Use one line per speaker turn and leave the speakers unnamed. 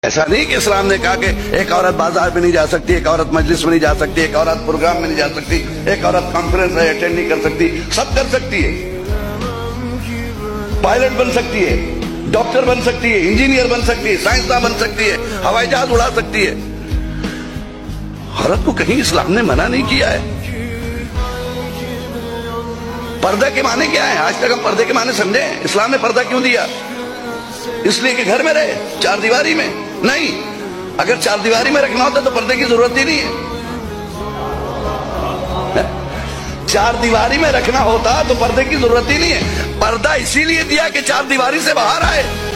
ऐसा नहीं कि इस्लाम ने कहा कि एक औरत बाजार में नहीं जा सकती, एक औरत मजलिस में नहीं जा सकती, एक औरत प्रोग्राम में नहीं जा सकती, एक औरत कॉन्फ्रेंस अटेंड नहीं कर सकती। सब कर सकती है। पायलट बन सकती है, डॉक्टर बन सकती है, इंजीनियर बन सकती है, साइंसदान बन सकती है, हवाई जहाज उड़ा सकती है। औरत को कहीं इस्लाम ने मना नहीं किया है। पर्दा के माने क्या है? आज तक हम पर्दे के माने समझे? इस्लाम ने पर्दा क्यों दिया? इसलिए कि घर में रहे, चार दीवारी में नहीं। अगर चार दीवारी में रखना होता तो पर्दे की जरूरत ही नहीं है। चार दीवारी में रखना होता तो पर्दे की जरूरत ही नहीं है। पर्दा इसीलिए दिया कि चार दीवारी से बाहर आए।